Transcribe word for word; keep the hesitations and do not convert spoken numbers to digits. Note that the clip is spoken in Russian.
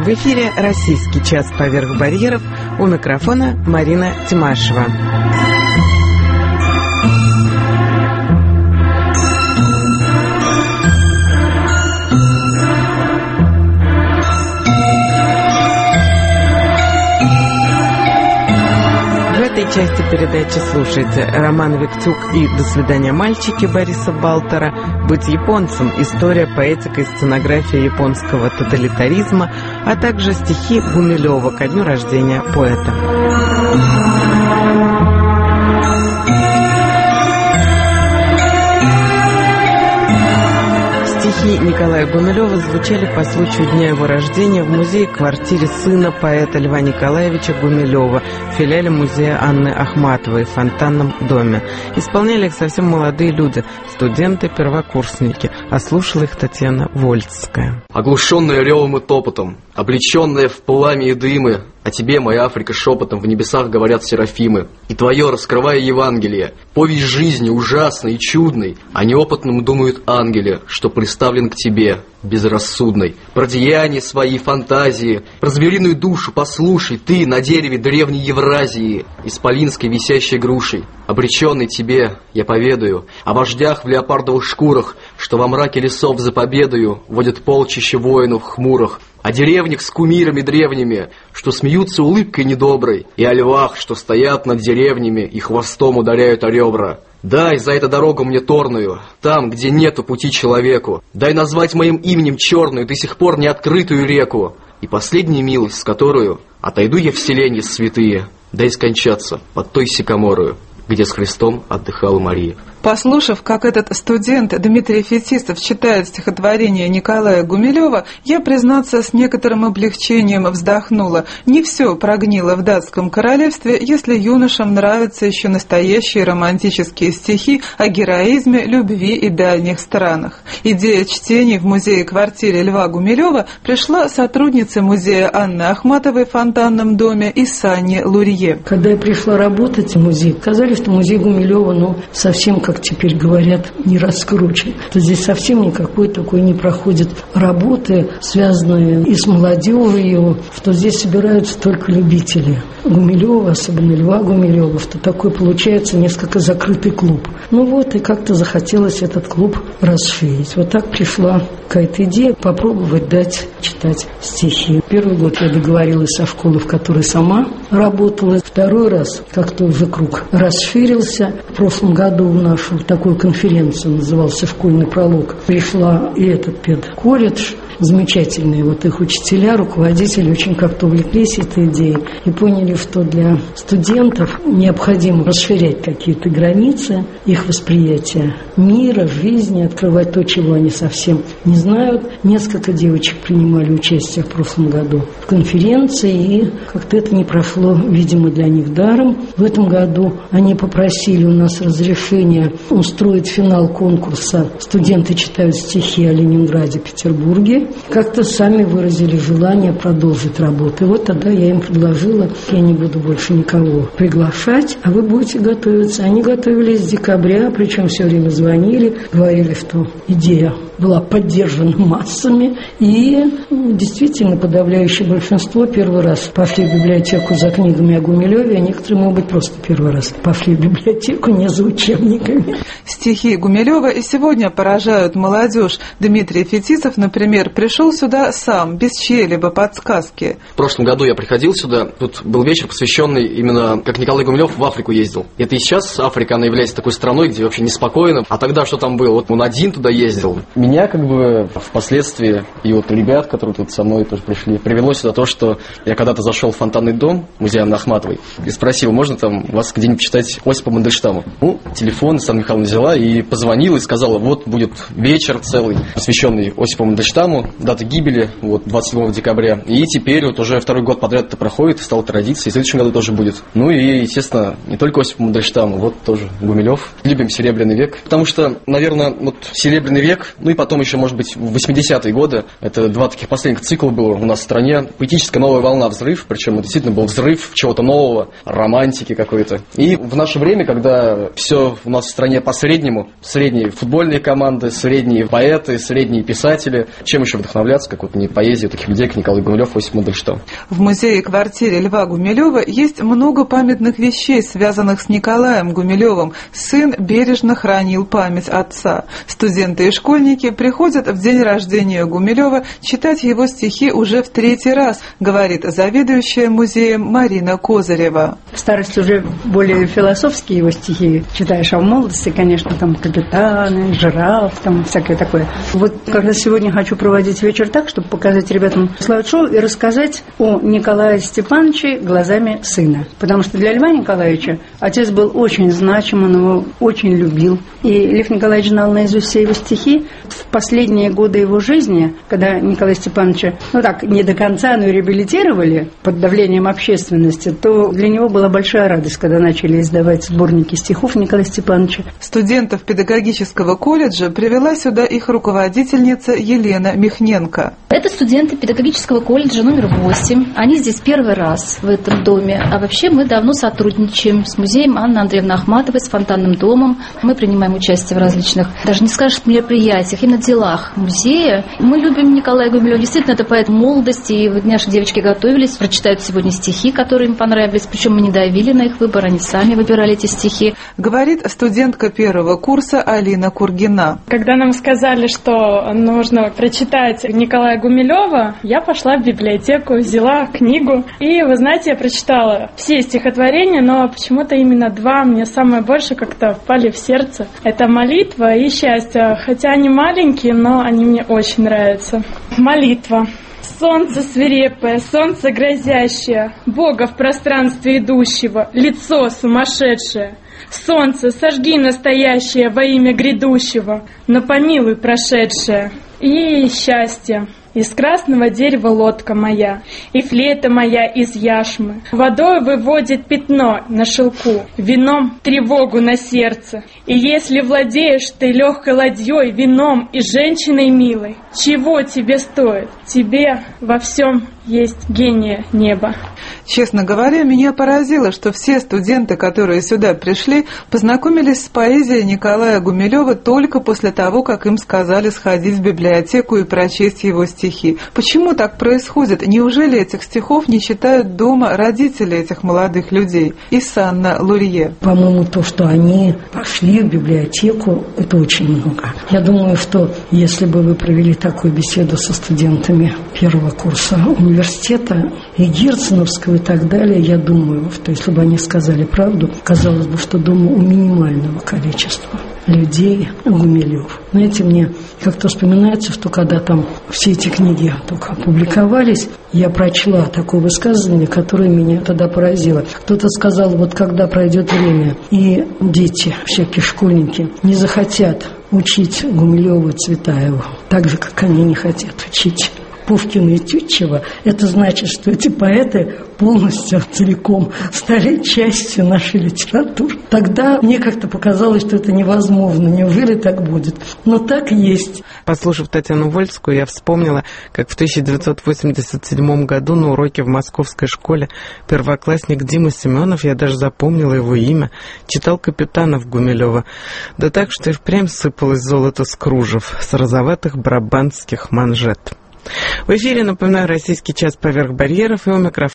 В эфире «Российский час поверх барьеров», у микрофона Марина Тимашева. В этой части передачи слушайте роман «Виктюк» и «До свидания, мальчики» Бориса Балтера, «Быть японцем. История, поэтика и сценография японского тоталитаризма», а также стихи Гумилева ко дню рождения поэта. Стихи Николая Гумилева звучали по случаю дня его рождения в музее-квартире сына поэта Льва Николаевича Гумилева в филиале музея Анны Ахматовой в Фонтанном доме. Исполняли их совсем молодые люди, студенты, первокурсники, а слушала их Татьяна Вольцкая. Оглушенная ревом и топотом, облеченная в пламя и дымы, о тебе, моя Африка, шепотом в небесах говорят серафимы. И твое, раскрывая Евангелие, повесть жизни ужасной и чудной, о неопытном думают ангеле, что приставлен к тебе, безрассудной. Про деяния свои, фантазии, про звериную душу послушай ты на дереве древней Евразии, исполинской висящей грушей. Обреченный тебе, я поведаю о вождях в леопардовых шкурах, что во мраке лесов за победою водят полчища воинов хмурых, о деревнях с кумирами древними, что смеются улыбкой недоброй, и о львах, что стоят над деревнями и хвостом ударяют о ребра. Дай за это дорогу мне торную, там, где нету пути человеку. Дай назвать моим именем черную, до сих пор не открытую реку. И последняя милость, с которую отойду я в селенья святые, дай скончаться под той сикаморою, где с Христом отдыхала Мария. Послушав, как этот студент Дмитрий Фетисов читает стихотворение Николая Гумилева, я, признаться, с некоторым облегчением вздохнула. Не все прогнило в датском королевстве, если юношам нравятся еще настоящие романтические стихи о героизме, любви и дальних странах. Идея чтений в музее-квартире Льва Гумилева пришла сотруднице музея Анны Ахматовой в Фонтанном доме и Санне Лурье. Когда я пришла работать в музей, сказали, что музей Гумилева, ну, совсем как как теперь говорят, не раскручен. То здесь совсем никакой такой не проходит работы, связанные и с молодежью, что здесь собираются только любители Гумилева, особенно Льва Гумилева, что такой получается несколько закрытый клуб. Ну вот, и как-то захотелось этот клуб расширить. Вот так пришла какая-то идея попробовать дать читать стихи. Первый год я договорилась со школой, в которой сама работала. Второй раз как-то уже круг расширился. В прошлом году у нас такую конференцию, назывался «Школьный пролог». Пришла и этот педколледж, замечательные вот их учителя, руководители очень как-то увлеклись этой идеей и поняли, что для студентов необходимо расширять какие-то границы их восприятия мира, жизни, открывать то, чего они совсем не знают. Несколько девочек принимали участие в прошлом году в конференции, и как-то это не прошло, видимо, для них даром. В этом году они попросили у нас разрешения устроить финал конкурса «Студенты читают стихи о Ленинграде, Петербурге». Как-то сами выразили желание продолжить работу. И вот тогда я им предложила, я не буду больше никого приглашать, а вы будете готовиться. Они готовились с декабря, причем все время звонили, говорили, что идея была поддержана массами. И ну, действительно подавляющее большинство первый раз пошли в библиотеку за книгами о Гумилеве, а некоторые, может быть, просто первый раз пошли в библиотеку не за учебниками. Стихи Гумилева и сегодня поражают молодежь. Дмитрий Фетисов, например, пришел сюда сам, без чьей-либо подсказки. В прошлом году я приходил сюда, тут был вечер, посвященный именно, как Николай Гумилев в Африку ездил. Это и сейчас Африка, она является такой страной, где вообще неспокойно. А тогда что там было? Вот он один туда ездил. Меня как бы впоследствии, и вот ребят, которые тут со мной тоже пришли, привело сюда то, что я когда-то зашел в Фонтанный дом музея Анны Ахматовой и спросил, можно там вас где-нибудь читать Осипа Мандельштама? Ну, телефон Сан Михайловна взяла и позвонила и сказала, вот будет вечер целый, посвященный Осипу Мандельштаму, дата гибели, вот, двадцать седьмого декабря. И теперь вот уже второй год подряд это проходит, стало традицией, и в следующем году тоже будет. Ну и, естественно, не только Осипу Мандельштаму, вот тоже Гумилев. Любим Серебряный век, потому что, наверное, вот Серебряный век, ну и потом еще, может быть, в восьмидесятые годы, это два таких последних цикла было у нас в стране, поэтическая новая волна, взрыв, причем это действительно был взрыв чего-то нового, романтики какой-то. И в наше время, когда все у нас в стране по среднему, средние футбольные команды, средние поэты, средние писатели, чем еще больше вдохновляться, как вот не поэзия таких людей, как Николай Гумилев, Осип Мандельштам. В музее-квартире Льва Гумилева есть много памятных вещей, связанных с Николаем Гумилевым. Сын бережно хранил память отца. Студенты и школьники приходят в день рождения Гумилева читать его стихи уже в третий раз, говорит заведующая музеем Марина Козырева. В старости уже более философские его стихи читаешь, а в молодости, конечно, там капитаны, жираф, там всякое такое. Вот как раз сегодня хочу проводить вечер так, чтобы показать ребятам слайд-шоу и рассказать о Николае Степановиче глазами сына. Потому что для Льва Николаевича отец был очень значим, он его очень любил. И Лев Николаевич знал наизусть все его стихи. В последние годы его жизни, когда Николая Степановича, ну так, не до конца, но и реабилитировали под давлением общественности, то для него была большая радость, когда начали издавать сборники стихов Николая Степановича. Студентов педагогического колледжа привела сюда их руководительница Елена Михненко. Это студенты педагогического колледжа номер восемь. Они здесь первый раз в этом доме. А вообще мы давно сотрудничаем с музеем Анны Андреевны Ахматовой, с фонтанным домом. Мы принимаем участие в различных, даже не скажешь, мероприятиях и на делах музея. Мы любим Николая Гумилева. Действительно, это поэт молодости. И вот наши девочки готовились, прочитают сегодня стихи, которые им понравились. Причем мы не давили на их выбор, они сами выбирали эти стихи. Говорит студентка первого курса Алина Кургина. Когда нам сказали, что нужно прочитать Николая Гумилева, я пошла в библиотеку, взяла книгу. И, вы знаете, я прочитала все стихотворения, но почему-то именно два мне самое больше как-то впали в сердце. Это «Молитва» и «Счастье». Хотя они маленькие, но они мне очень нравятся. Молитва. Солнце свирепое, солнце грозящее, Бога в пространстве идущего, лицо сумасшедшее. Солнце, сожги настоящее во имя грядущего, но помилуй прошедшее. И счастье. Из красного дерева лодка моя, и флейта моя из яшмы. Водой выводит пятно на шелку, вином тревогу на сердце. И если владеешь ты легкой ладьей, вином и женщиной милой, чего тебе стоит? Тебе во всем есть гения неба. Честно говоря, меня поразило, что все студенты, которые сюда пришли, познакомились с поэзией Николая Гумилева только после того, как им сказали сходить в библиотеку и прочесть его стихи. Почему так происходит? Неужели этих стихов не читают дома родители этих молодых людей? Исанна Лурье. По-моему, то, что они пошли в библиотеку, это очень много. Я думаю, что если бы вы провели такую беседу со студентами первого курса университета и Герценовского и так далее, я думаю, что если бы они сказали правду, казалось бы, что дома у минимального количества людей Гумилев. Знаете, мне как-то вспоминается, что когда там все эти книги только опубликовались, я прочла такое высказывание, которое меня тогда поразило. Кто-то сказал, вот когда пройдет время, и дети, всякие школьники, не захотят учить Гумилева и Цветаева, так же, как они не хотят учить Пушкина и Тютчева, это значит, что эти поэты полностью, целиком стали частью нашей литературы. Тогда мне как-то показалось, что это невозможно. Неужели так будет? Но так и есть. Послушав Татьяну Вольскую, я вспомнила, как в тысяча девятьсот восемьдесят седьмом году на уроке в московской школе первоклассник Дима Семенов, я даже запомнила его имя, читал «Капитанов» Гумилева. Да так, что и впрямь сыпалось золото с кружев, с розоватых барабанских манжет. В эфире, напоминаю, «Российский час поверх барьеров», и у микрофона